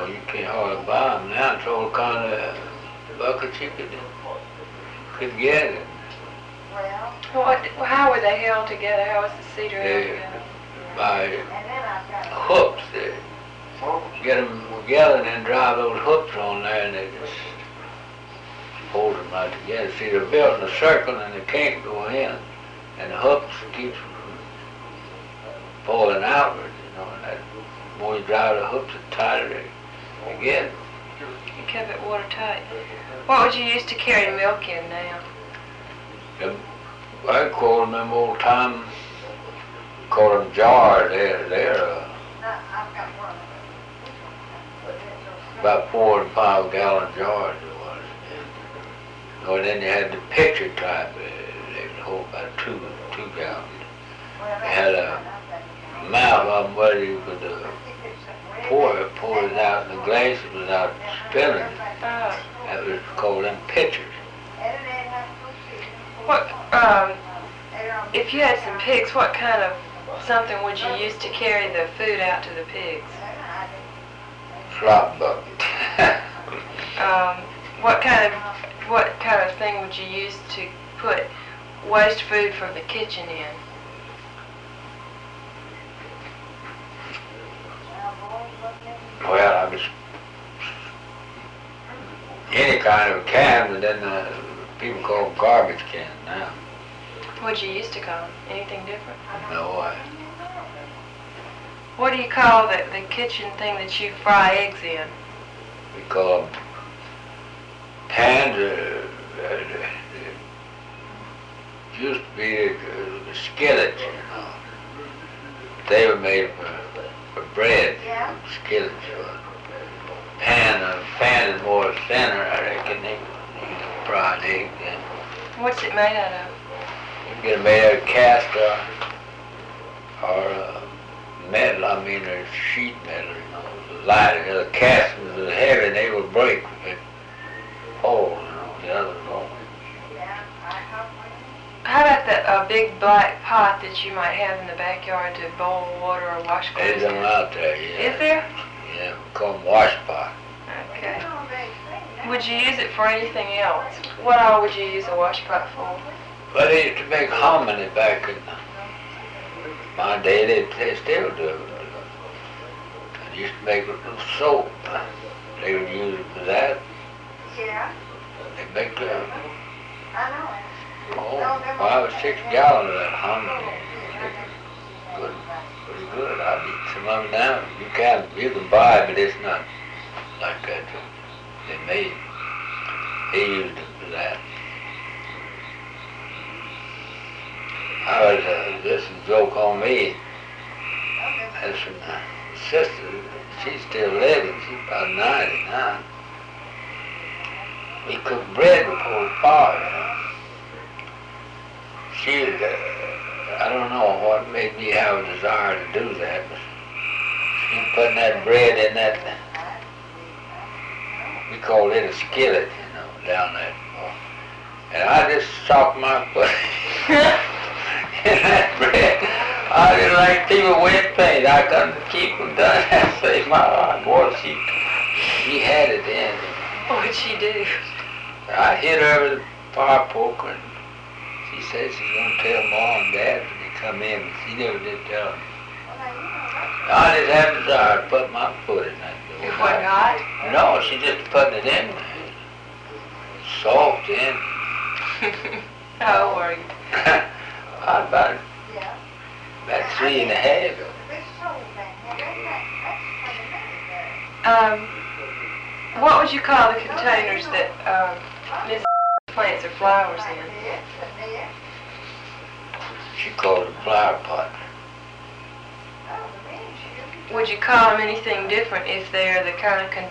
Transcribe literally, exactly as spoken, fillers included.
you can't hardly buy them now. It's all kind of buckets you could, could get it. What, how were they held together? How was the cedar held They, together? by hooks. They get them together and then drive those hooks on there and they just hold them right together. See, they're built in a circle and they can't go in. And the hooks keep them from falling outward, you know. And that, the more you drive the hooks, the tighter they, they get. You kept it watertight. What would you use to carry milk in now? Them, I call them them old time, call them jars. They're, they're uh, about four and five gallon jars it was. And, and then you had the pitcher type. Uh, they would hold about two, two gallons. They had a mouth of them where you could uh, pour it, pour it out in the glasses without spilling it. Oh. That was called them pitchers. What, um, if you had some pigs, what kind of something would you use to carry the food out to the pigs? Slop bucket. Um, what kind of, what kind of thing would you use to put waste food from the kitchen in? Well, I was any kind of can, but then uh, people call them garbage cans now. What'd you used to call them? Anything different? No, I, What do you call the, the kitchen thing that you fry eggs in? we call them pans. Uh, uh, uh, used to be uh, the skillets, you know. They were made for, for bread. Skillets. Uh, pan, uh, pan is more thinner. I reckon they use fried eggs in. What's it made out of? You get it made out of cast or, or uh, metal. I mean, there's sheet metal, you know. The lighter, you know, the cast was heavy and they would break with it. Hole, you know, the others won't. How about that uh, big black pot that you might have in the backyard to boil water or wash clothes There's them in? out there, yeah. Is there? Yeah, we call them wash pot. Okay. Would you use it for anything else? What all would you use a wash pot for? But they used to make hominy back in my day. They, they still do it. They used to make a little soap. They would use it for that. Yeah, They make uh, I know. oh, five or six gallons of that hominy. Good, pretty good. I'd eat some of it now. You can you can buy it, but it's not like that. They made. They used it for that. I was uh, this is a joke on me. That's my sister. She's still living. She's about ninety-nine. We cooked bread before the fire. You know. She, uh, I don't know what made me have a desire to do that, but she putting that bread in that, we call it a skillet, you know, down there. And I just socked my foot in that bread. I didn't like people wet paint. I couldn't keep them done. I say, my boy, she, she had it in. What'd she do? I hit her with a fire poker, and she said she's going to tell Mom and Dad when they come in. She never did tell them. I just had a desire to put my foot in that door. It wasn't hot? No, she just putting it in there. Soft in. How old were you? I about, about three and a half. Um, what would you call the containers that um, Missus plants her flowers in? She called it a flower pot. Would you call them anything different if they're the kind of containers